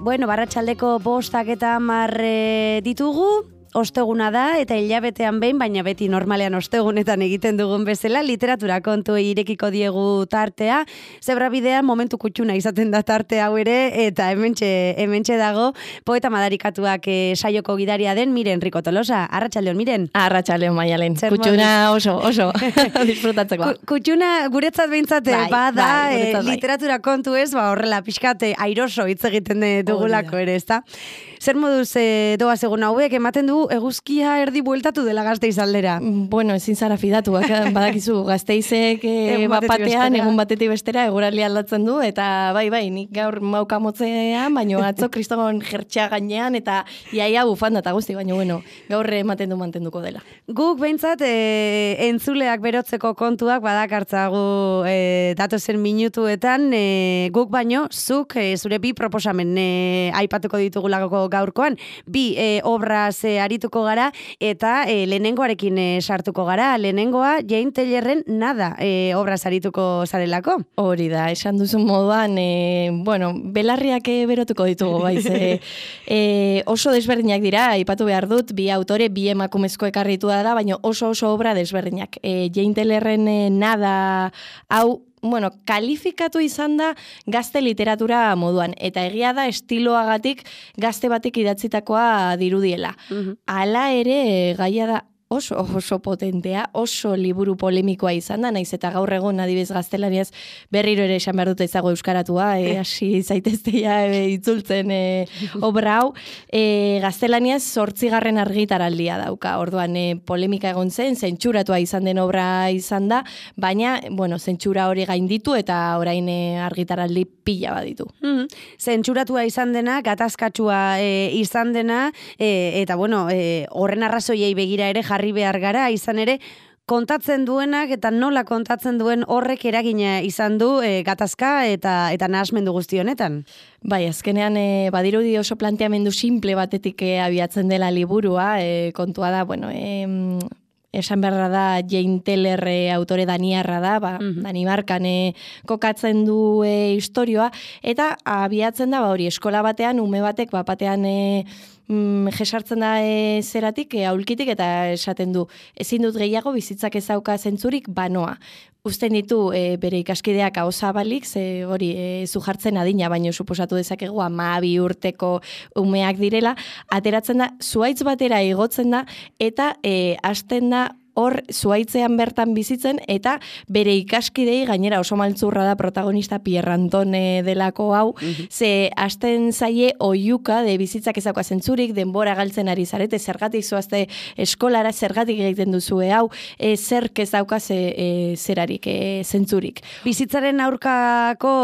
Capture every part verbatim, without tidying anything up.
bueno, barratxaldeko bostak eta hamar ditugu, osteguna da, eta hilabetean behin, baina beti normalean ostegunetan egiten dugun bezala, literatura kontu irekiko diegu tartea, zebra bidean momentu kutsuna izaten da tarte hau ere, eta hementxe, hementxe dago, poeta madarikatuak e, saioko gidaria den Miren Rico Tolosa. Arratsaldeon, Miren. Arratsaldeon, Maialen. Kutsuna oso, oso, disfrutatzeko. Kutsuna guretzat behintzat, bai, bada, bai, e, bai. literatura kontu ez, ba, horrela pixkate airoso hitz egiten dugulako ere, ezta? Zer moduz e, doaz egun hauek, ematen du eguzkia erdi bueltatu dela Gasteiz aldera. Bueno, ezin zara fidatu, badakizu Gasteizek e, bapatean, egun batetik bestera, eguraldi aldatzen du, eta bai, bai, nik gaur mauka motzean, baino atzo kriston jertxea gainean, eta iaia bufanda eta guzti, baino bueno, gaur ematen du mantenduko dela. Guk behintzat, e, entzuleak berotzeko kontuak badakartzagu e, datozen minutuetan, e, guk baino, zuk e, zure bi proposamen e, aipatuko ditugulako gaurkoan, bi e, obraz e, arituko gara, eta e, lehenengoarekin e, sartuko gara. Lehenengoa, Jane Taylorren Nada e, obraz arituko zarelako. Hori da, esan duzun moduan, e, bueno, belarriak e, berotuko ditugu, baiz. E, e, oso desberdinak dira, aipatu behar dut, bi autore, bi emakumezko ekarritu da, baina oso oso obra desberdinak. E, Jane Taylorren e, Nada hau, bueno, kalifikatu izan da gazte literatura moduan, eta egia da estiloagatik gazte batek idatzitakoa dirudiela. Uh-huh. Hala ere, gaia da oso, oso potentea, oso liburu polemikoa izan da, naiz eta gaur egon adibez gaztelaniaz berriro ere esan behar dute izago euskaratua, e, hasi zaiteztea e, itzultzen e, obra hau, e, gaztelaniaz zortzigarren argitaraldia dauka, orduan e, polemika egon zen, zentsuratua izan den obra izan da, baina, bueno, zentsura hori gainditu eta orain e, argitaraldi pila baditu. Mm-hmm. Zentsuratua izan dena, gatazkatsua e, izan dena, e, eta bueno, e, horren arrazoiei begira ere jarri behar gara, izan ere, kontatzen duenak eta nola kontatzen duen horrek eragina izan du e, gatazka eta eta nahasmendu guzti honetan. Bai, azkenean e, badirudi oso planteamendu simple batetik e, abiatzen dela liburua, e, kontua da, bueno, e, esan beharra da Jane Taylor e, autore daniarra da, ba, uh-huh. Danimarkan e, kokatzen du e, istorioa, eta abiatzen da, ba, hori, eskola batean, ume batek, ba, batean e, mm, jesartzen da e, zeratik, e, aulkitik, eta esaten du, ezin dut gehiago bizitzak ez dauka zentzurik, banoa. Uzten ditu e, bere ikaskideak ahozabalik, ze hori e, zu jartzen adina, baino suposatu dezakegu hamabi urteko umeak direla, ateratzen da, zuaitz batera igotzen da, eta e, hasten da hor zuaitzean bertan bizitzen, eta bere ikaskidei gainera oso maltzurra da protagonista Pierre Antone delako hau, uh-huh. ze hasten zaie oiuka de bizitzak ezauka zentzurik, denbora galtzen ari zarete, zergatik zoazte eskolara, zergatik egiten duzue hau, e, zerk ez dauka ze, e, zerarik, e, zentzurik. Bizitzaren aurkako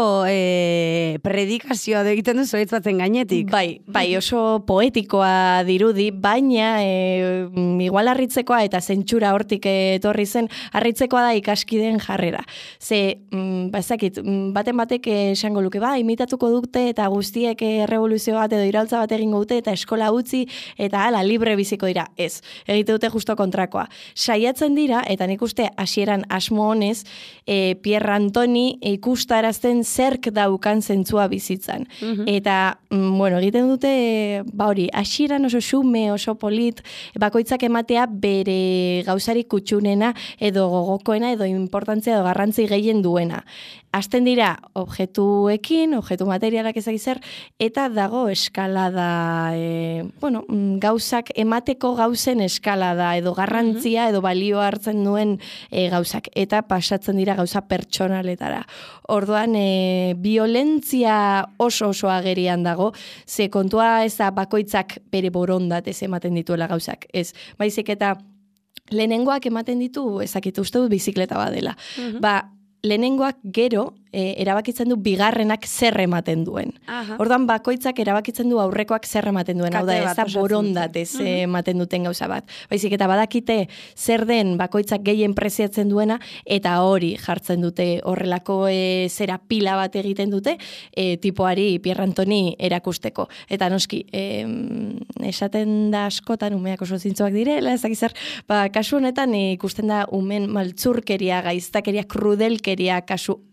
e, predikazioa egiten duzu hitz batzen gainetik. Bai, bai, oso poetikoa dirudi, baina e, igual harritzekoa eta zentsura hortik etorri zen, harritzekoa da ikaskideen jarrera. Ze, mm, ba, ezakit, baten batek esango luke, ba, imitatuko dute eta guztiek errevoluzio bat edo iraultza bat egingo dute eta eskola utzi eta hala libre biziko dira. Ez, egite dute justo kontrakoa. Saiatzen dira, eta nik uste hasieran asmo honez, e, Pierre Antoni ikustarazten zerk daukan zentzua bizitzan. Uh-huh. Eta, mm, bueno, egiten dute, ba hori, hasieran oso xume, oso polit, bakoitzak ematea bere gauza kutxunena edo gogokoena edo importantzia edo garrantzi gehien duena. Hasten dira objektuekin, objektu materialak ezak zer, eta dago eskalada, e, bueno, gauzak, emateko gauzen eskalada edo garrantzia edo balio hartzen duen e, gauzak, eta pasatzen dira gauza pertsonaletara. Orduan, e, violentzia oso oso agerian dago, ze kontua ez da bakoitzak bere borondatez ematen dituela gauzak, ez, baizik eta lehenengoak ematen ditu, ezakitu uste dut bizikleta badela. Uh-huh. Ba, lehenengoak gero, e, erabakitzen du bigarrenak zer ematen duen. Aha. Orduan bakoitzak erabakitzen du aurrekoak zer ematen duen. Hau da, ez da borondatez uh-huh. ematen duten gauza bat. Baizik eta badakite zer den bakoitzak gehien preziatzen duena, eta hori jartzen dute horrelako e, zera pila bat egiten dute, e, tipoari Pierre Antoni erakusteko. Eta noski, e, esaten da askotan, umeak oso zintzoak direla, ezak zer, ba, kasu honetan e, ikusten da umen maltzurkeria, gaiztakeria, krudelkeria kasu asko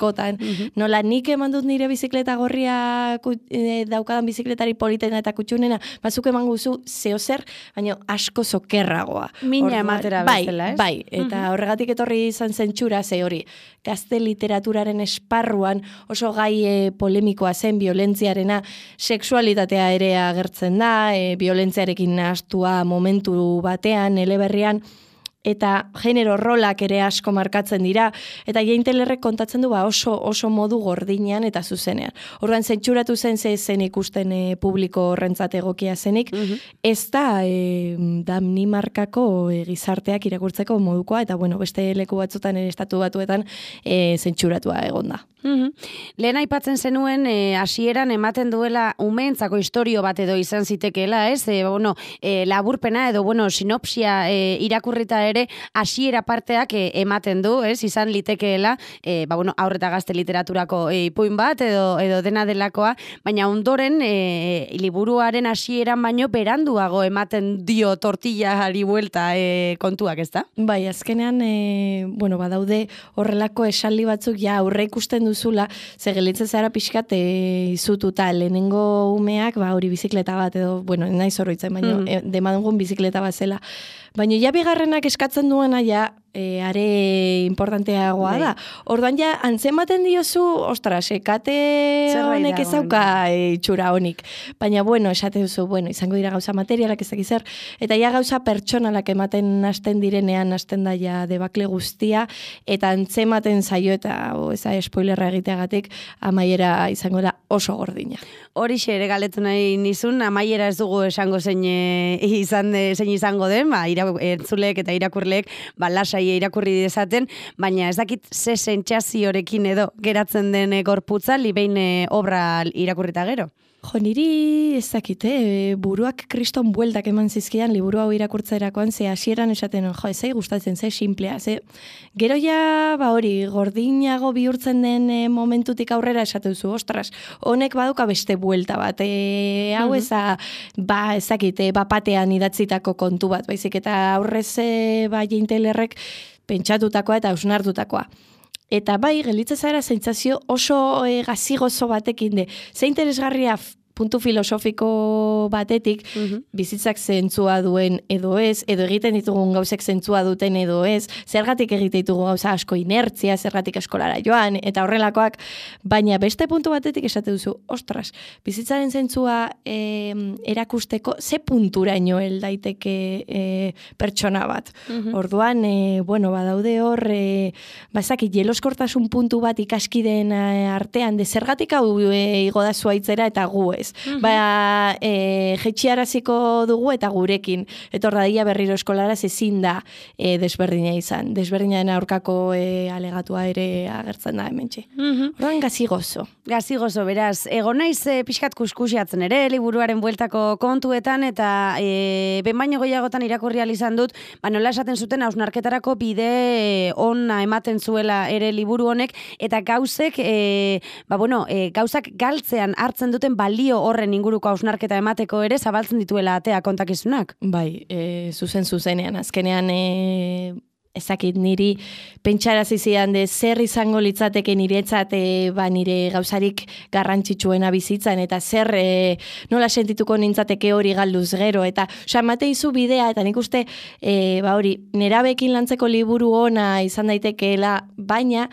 askotan. Nola nik eman dut nire bizikleta gorria e, daukadan bizikletari politena eta kutxunena, bazuk eman guzu zeo zer, baina asko zokerragoa. Mina ematera bezala, ez? Bai, bai, eta uh-huh. horregatik etorri izan zentsura, ze hori, gazte literaturaren esparruan oso gai e, polemikoa zen violentziarena, sexualitatea ere agertzen da, e, violentziarekin nahastua momentu batean, eleberrian, eta genero rolak ere asko markatzen dira, eta Jeintelerrek kontatzen du ba oso, oso modu gordinean eta zuzenean. Orduan zentzuratu zen ze zen ikusten e, publiko horrentzat egokia zenik, uh-huh. ez da e, Danimarkako e, gizarteak irakurtzeko modukoa, eta bueno, beste leku batzutan ere estatu batuetan e, zentzuratua egon da. Mm-hmm. Lehen aipatzen zenuen e, hasieran ematen duela umeentzako istorio bat edo izan zitekeela, ez? E, bueno, e, laburpena edo bueno, sinopsia e, irakurrita ere hasiera parteak e, ematen du, ez? Izan litekeela, e, ba bueno, aurreta gazte literaturako e, ipuin bat edo edo dena delakoa, baina ondoren e, liburuaren hasieran baino beranduago ematen dio tortillari buelta e, kontuak, ezta? Bai, azkenean e, bueno, badaude horrelako esaldi batzuk ja aurre ikusten duzula, ze gelitzen zara pixkat e, izututa, lehenengo umeak, ba, hori bizikleta bat, edo, bueno, nahi zorroitzen, baina mm. e, demadungun bizikleta bat zela. Baina ja bigarrenak eskatzen duena ja, e, are importanteagoa da. Orduan ja, antzematen diozu, ostras, ekate honek ezauka e, itxura honik. Baina, bueno, esate duzu, bueno, izango dira gauza materialak ezak izar, eta ja gauza pertsonalak ematen hasten direnean, hasten da ja debakle guztia, eta antzematen zaio, eta o, eza spoilerra egiteagatik, amaiera izango da oso gordina. Horixe ere galetu nahi nizun, amaiera ez dugu esango zein, e, izan, de, zein izango den, ba, entzulek eta irakurleek ba, lasai irakurri dezaten, baina ez dakit ze sentsaziorekin edo geratzen den gorputza libein obra irakurrita gero. Jo, niri ez dakit, eh? buruak kriston bueltak eman zizkian liburu hau irakurtzerakoan, ze hasieran esaten, jo, ez gustatzen, ze simplea, ze gero ja, ba hori, gordinago bihurtzen den e, momentutik aurrera esatu zu, ostras, honek baduka beste buelta bat, e, hau eza, ba, ez dakit, e, bapatean idatzitako kontu bat, baizik, eta aurrez e, ba, Jeintelerrek pentsatutakoa eta ausnartutakoa. Eta bai, gelitza zara sentsazio oso e, gazigozo batekin de. Ze interesgarria puntu filosofiko batetik, uh-huh. bizitzak zentzua duen edo ez, edo egiten ditugun gauzek zentzua duten edo ez, zergatik egite ditugu gauza asko inertzia, zergatik eskolara joan, eta horrelakoak, baina beste puntu batetik esate duzu, ostras, bizitzaren zentzua e, erakusteko, ze punturaino hel daiteke e, pertsona bat. Uh-huh. Orduan, e, bueno, badaude hor, e, bazaki, jeloskortasun puntu bat ikaskideen artean, de zergatik hau e, igoda zuaitzera eta gu ez. Mm-hmm. Ba, e, jetxiaraziko dugu eta gurekin. Etor daia berriro eskolara ezin da e, desberdina izan. Desberdinaren aurkako e, alegatua ere agertzen da hementxe. Mm-hmm. Orduan gazigozo. Gazigozo, beraz. Ego naiz e, pixkat kuskusiatzen ere, liburuaren bueltako kontuetan, eta e, ben baino gehiagotan irakurri izan dut, ba, nola esaten zuten hausnarketarako bide e, ona ematen zuela ere liburu honek, eta gauzek, e, ba, bueno, e, gauzak galtzean hartzen duten balio horren inguruko hausnarketa emateko ere zabaltzen dituela atea kontakizunak. Bai, e, zuzen zuzenean, azkenean e, ezakit niri pentsarazi zidan de zer izango litzateke niretzat e, ba, nire gauzarik garrantzitsuena bizitzan, eta zer e, nola sentituko nintzateke hori galduz gero, eta oza, emate izu bidea, eta nik uste e, ba, hori, nerabekin lantzeko liburu ona izan daitekeela, baina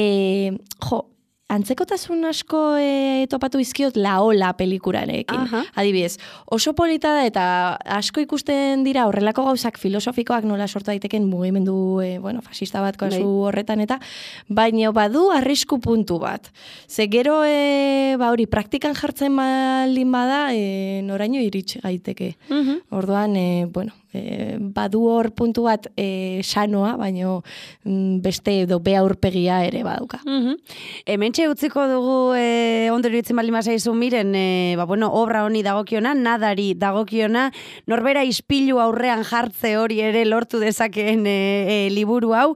e, jo, antzekotasun asko e, topatu izkiot La Ola pelikurarekin. Uh-huh. Adibidez, oso polita da eta asko ikusten dira horrelako gauzak filosofikoak nola sortu daiteken mugimendu e, bueno, fascista bat kasu horretan eta baina badu arrisku puntu bat. Ze gero e, ba hori praktikan jartzen baldin bada e, noraino iritsi gaiteke. Uh-huh. Orduan, e, bueno, E, badu hor puntu bat e, sanoa, baino mm, beste edo be aurpegia ere baduka. Mm-hmm. Hementxe utziko dugu e, ondero itzen bali mazaizu miren, e, ba, bueno, obra honi dagokiona, nadari dagokiona, norbera ispilu aurrean jartze hori ere lortu dezakeen e, e, liburu hau,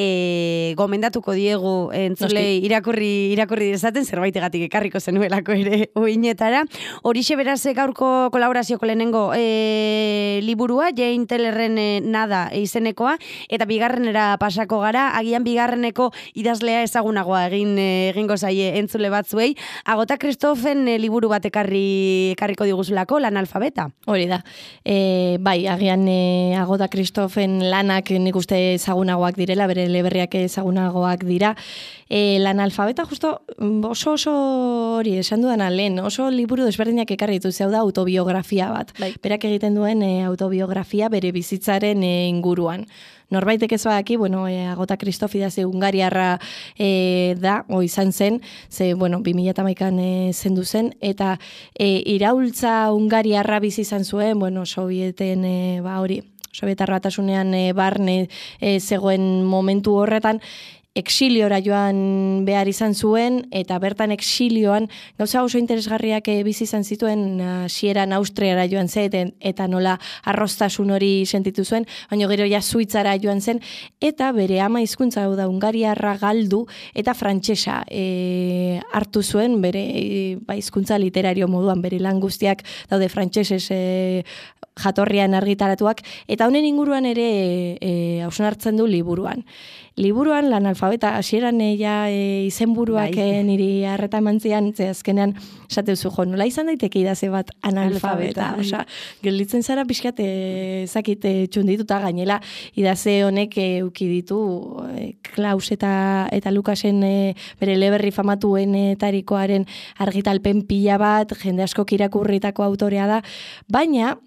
e, gomendatuko diegu entzulei irakurri, irakurri dezaten, zerbaitegatik ekarriko zenuelako ere uinetara. Horixe beraz gaurko kolaborazioko lehenengo e, liburua, Jane Taylorren e, nada izenekoa, eta bigarrenera pasako gara, agian bigarreneko idazlea ezagunagoa egin e, egingo zaie entzule batzuei. Agota Kristofen e, liburu bat ekarri, ekarriko diguzulako, Lanalfabeta. Hori da. E, bai, agian e, Agota Kristofen lanak nik uste ezagunagoak direla, bere eleberriak ezagunagoak dira. E, Lanalfabeta justo oso oso hori esan dudana lehen, oso liburu desberdinak ekarri ditu, zeu da autobiografia bat. Bai. Berak egiten duen e, autobiografia bere bizitzaren e, inguruan. Norbaitek ez badaki, bueno, e, Agota Kristof idazi hungariarra e, da, o izan zen, ze, bueno, bi mila hamaikan e, zendu zen, eta e, iraultza hungariarra bizi izan zuen, bueno, sovieten, e, ba hori, Sovietar Batasunean e, barne e, zegoen momentu horretan, exiliora joan behar izan zuen, eta bertan exilioan gauza oso interesgarriak bizi izan zituen hasieran Austriara joan zen, eta nola arrostasun hori sentitu zuen, baina gero ja Suitzara joan zen, eta bere ama hizkuntza hau da hungariarra galdu, eta frantsesa e, hartu zuen, bere e, ba, hizkuntza literario moduan, bere lan guztiak daude frantsesez e, jatorrian argitaratuak, eta honen inguruan ere e, hausnartzen du liburuan. Liburuan Lanalfabeta hasieran ja e, izenburuak e, niri harreta emantzian, ze azkenean esateuzu jo, nola izan daiteke idaze bat analfabeta, osea, gelditzen zara pixkat ezakit txundituta gainela idaze honek eduki ditu e, Klaus eta eta Lukasen e, bere eleberri famatuenetarikoaren argitalpen pila bat, jende askok irakurritako autorea da, baina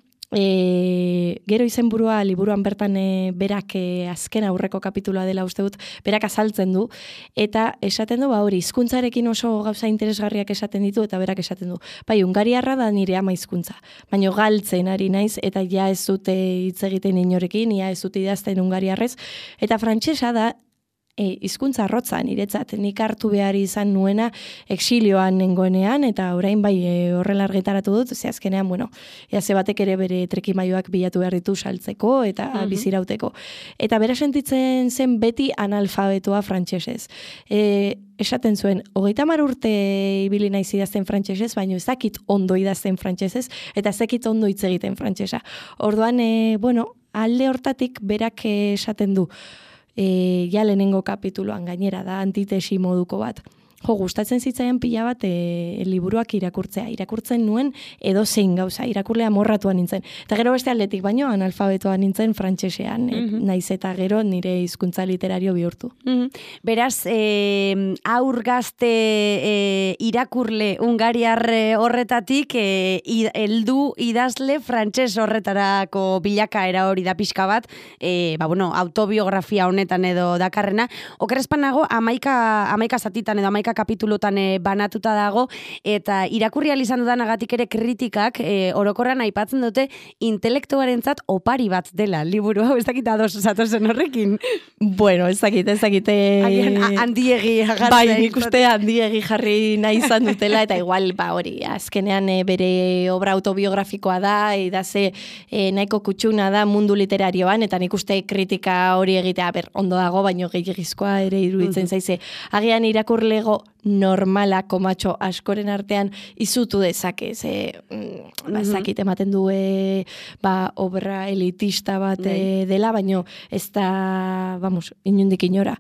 E, gero izenburua liburuan bertan e, berak e, azken aurreko kapitulua dela uste dut, berak azaltzen du, eta esaten du, ba hori, hizkuntzarekin oso gauza interesgarriak esaten ditu, eta berak esaten du, bai, hungariarra da nire ama hizkuntza, baina galtzen ari naiz, eta ja ez dute hitz egiten inorekin, ja ez dute idazten hungariarrez, eta frantsesa da, E, hizkuntza arrotza niretzat, nik hartu behar izan nuena exilioan nengoenean, eta orain bai e, horrela argitaratu dut, ze azkenean, bueno, eaze batek ere bere trekimaioak bilatu behar ditu saltzeko eta uh-huh. bizirauteko. Eta bera sentitzen zen beti analfabetoa frantsesez. E, esaten zuen, hogeita hamar urte ibili naiz idazten frantsesez, baina ez dakit ondo idazten frantsesez, eta ez dakit ondo hitz egiten frantsesa. Orduan, e, bueno, alde hortatik berak esaten du, E, ja lehenengo kapituluan gainera da antitesi moduko bat. Jo, gustatzen zitzaian pila bat e, liburuak irakurtzea. Irakurtzen nuen edo zein gauza, irakurlea morratua nintzen. Eta gero beste aldetik baino analfabetoa nintzen frantsesean, mm-hmm. naiz eta gero nire hizkuntza literario bihurtu. Mm-hmm. Beraz, e, aur gazte e, irakurle hungariar horretatik e, heldu idazle frantses horretarako bilakaera hori da pixka bat, e, ba, bueno, autobiografia honetan edo dakarrena. Okerrezpanago, amaika, amaika zatitan edo amaika kapitulutan e, banatuta dago, eta irakurri izan dudanagatik ere kritikak e, orokorran aipatzen dute intelektuarentzat opari bat dela liburu hau, ez dakit ados zatozen horrekin. Bueno, ez dakit, ez dakit. Agian handiegi agartzen. Bai, nik uste handiegi jarri nahi izan dutela, eta igual, ba hori, azkenean e, bere obra autobiografikoa da, idaze e, nahiko kutsuna da mundu literarioan, eta nik uste kritika hori egitea, ber, ondo dago, baino gehiagizkoa ere iruditzen mm-hmm. zaize. Agian irakurlego normala komatxo askoren artean izutu dezake, ze mm, ba, zakit ematen du e, ba, obra elitista bat e, dela, baino ez da, vamos, inundik inora.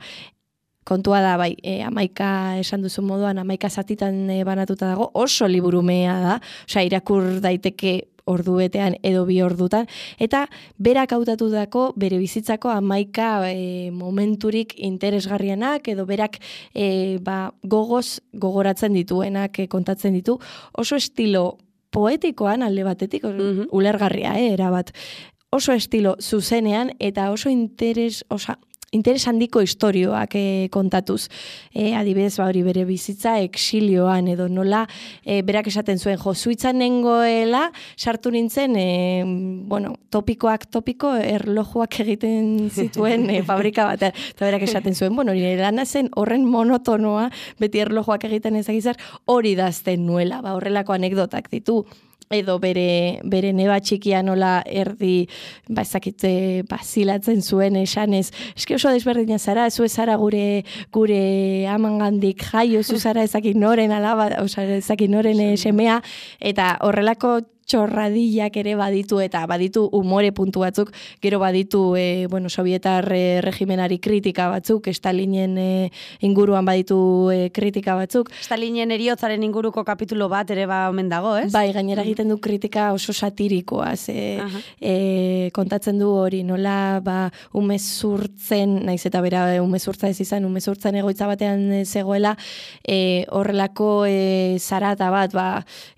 Kontua da, bai, e, amaika esan duzu moduan, amaika zatitan e, banatuta dago, oso liburumea da, osea, irakur daiteke ordu betean edo bi ordutan, eta berak hautatutako bere bizitzako amaika e, momenturik interesgarrienak, edo berak e, ba, gogoz gogoratzen dituenak e, kontatzen ditu, oso estilo poetikoan alde batetik, mm-hmm. ulergarria, eh, erabat, oso estilo zuzenean, eta oso interes, osa, interes handiko istorioak e, kontatuz. E, adibidez, ba, hori bere bizitza exilioan edo nola e, berak esaten zuen, jo, Suitzan nengoela, sartu nintzen, e, bueno, topikoak topiko, erlojuak egiten zituen e, fabrika bat. Eta berak esaten zuen, bueno, nire lana zen horren monotonoa, beti erlojuak egiten ezagizar, hori dazten nuela, ba, horrelako anekdotak ditu. Edo bere, bere neba txikia nola erdi ba, ezakite bazilatzen zuen esanez, eski oso desberdina zara, zu ezara gure gure amangandik jaio, zu zara ezakit noren alaba, oza, ezakit noren semea, eta horrelako txorradillak ere baditu, eta baditu umore puntu batzuk, gero baditu, e, bueno, sovietar e, regimenari kritika batzuk, Stalinen e, inguruan baditu e, kritika batzuk. Stalinen eriotzaren inguruko kapitulo bat ere ba omen dago, ez? Bai, gainera egiten du kritika oso satirikoa, ze e, kontatzen du hori, nola, ba, umezurtzen, naiz eta bera umezurtza ez izan, umezurtzen egoitza batean zegoela, e, horrelako e, zarata bat, ba,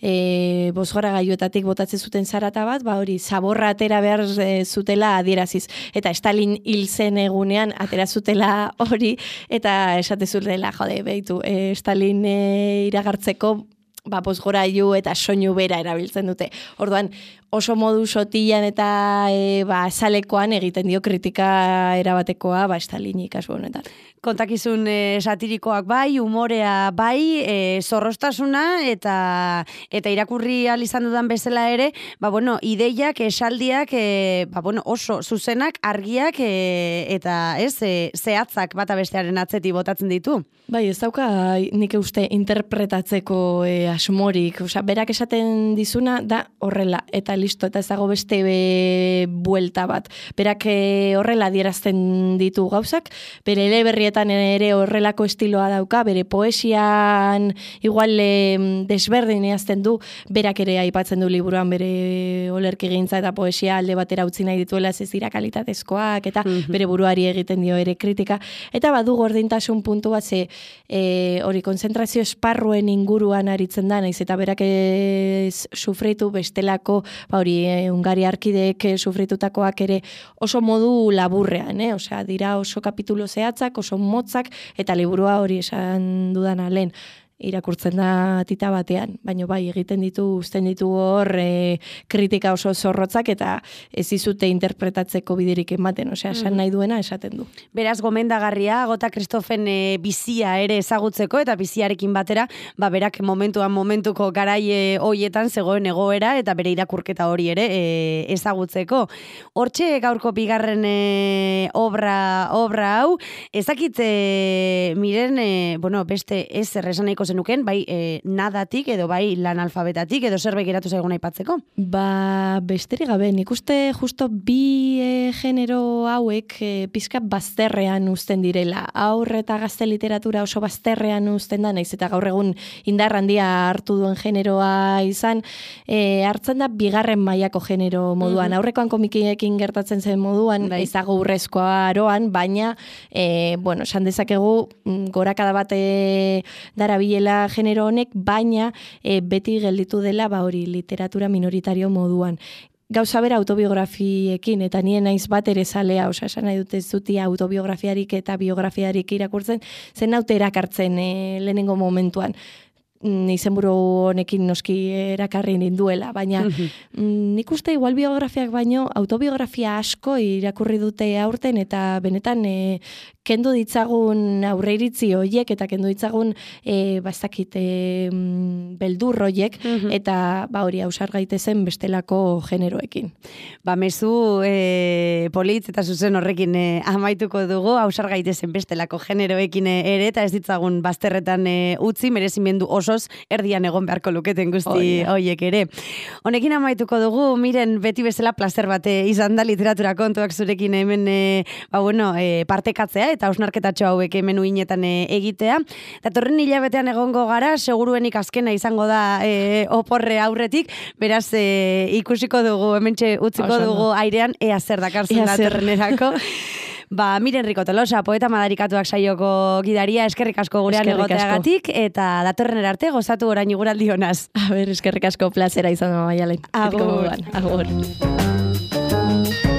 e, bosgora gaiuetatik botatzen zuten zarata bat, ba, hori, zaborra atera behar e, zutela adieraziz. Eta Stalin hil zen egunean atera zutela hori, eta esate zutela, jode, behitu, e, Stalin e, iragartzeko, ba, bosgorailu eta soinu bera erabiltzen dute. Orduan, oso modu sotilan eta e, ba, salekoan egiten dio kritika erabatekoa, ba, Stalini kasu honetan. Kontakizun e, satirikoak bai, umorea bai, e, zorrostasuna eta eta irakurri ahal izan dudan bezala ere, ba bueno, ideiak, esaldiak, e, ba bueno, oso zuzenak, argiak e, eta ez, e, zehatzak bata bestearen atzetik botatzen ditu. Bai, ez dauka nik uste interpretatzeko e, asmorik, osea, berak esaten dizuna da horrela, eta listo, eta ez dago beste be, buelta bat. Berak e, horrela adierazten ditu gauzak, bere eleberrietan ere horrelako estiloa dauka, bere poesian igual e, desberdin eazten du, berak ere aipatzen du liburuan bere olerkigintza eta poesia alde batera utzi nahi dituela, ez dira kalitatezkoak, eta mm-hmm. bere buruari egiten dio ere kritika, eta badu gordintasun puntu bat, ze e, hori konzentrazio esparruen inguruan aritzen da, naiz eta berak ez sufritu bestelako, ba hori, e, Hungariarkideek sufritutakoak ere oso modu laburrean, eh? Osea, dira oso kapitulo zehatzak, oso motzak, eta liburua hori esan dudana lehen, irakurtzen da tita batean, baina bai, egiten ditu, uzten ditu hor e, kritika oso zorrotzak, eta ez izute interpretatzeko biderik ematen, osea, esan nahi duena esaten du. Beraz, gomendagarria, Agota Kristofen e, bizia ere ezagutzeko, eta biziarekin batera, ba, berak momentuan momentuko garai hoietan zegoen egoera, eta bere irakurketa hori ere e, ezagutzeko. Hortxe gaurko bigarren e, obra, obra hau, ezakit e, miren, e, bueno, beste ez erresaneiko zenuken, bai e, nadatik edo bai lan alfabetatik edo zerbait geratu zaigun aipatzeko? Ba, besterik gabe, nik uste justo bi e, genero hauek e, pizka bazterrean uzten direla. Aur eta gazte literatura oso bazterrean uzten da, naiz eta gaur egun indar handia hartu duen generoa izan, e, hartzen da bigarren mailako genero moduan. Mm-hmm. Aurrekoan komikiekin gertatzen zen moduan, bai. Ez dago urrezkoa aroan, baina, e, bueno, esan dezakegu, gorakada bat e, darabilela genero honek, baina e, beti gelditu dela ba hori literatura minoritario moduan. Gauza bera autobiografiekin, eta nien naiz bat ere zalea, osea, esan nahi dute zutia autobiografiarik eta biografiarik irakurtzen, zen naute erakartzen e, lehenengo momentuan. Izenburu honekin noski erakarri ninduela, baina mm, nik uste igual biografiak baino autobiografia asko irakurri dute aurten, eta benetan e, kendu ditzagun aurreiritzi hoiek, eta kendu ditzagun e, bastakit e, beldur hoiek, mm-hmm. eta ba hori ausar gaitezen bestelako generoekin. Ba mezu e, politz eta zuzen horrekin e, amaituko dugu, ausar gaitezen bestelako generoekin ere, eta ez ditzagun bazterretan e, utzi, merezimendu oso erdian egon beharko luketen guzti hoiek ere. Honekin amaituko dugu, miren beti bezala plazer bate izan da literatura kontuak zurekin hemen e, ba bueno, e, partekatzea eta hausnarketatxo hauek hemen uinetan e, egitea. Datorren hilabetean egongo gara, seguruenik azkena izango da e, oporre aurretik, beraz e, ikusiko dugu, hementxe utziko Oso, dugu no. airean, ea zer dakartzen datorrenerako. Ba, Miren Rico Tolosa, poeta madarikatuak saioko gidaria, eskerrik asko gurean egoteagatik, eta datorren arte gozatu orain iguraldi honaz. A ber, eskerrik asko plazera izan da Maialen. Agur. Agur.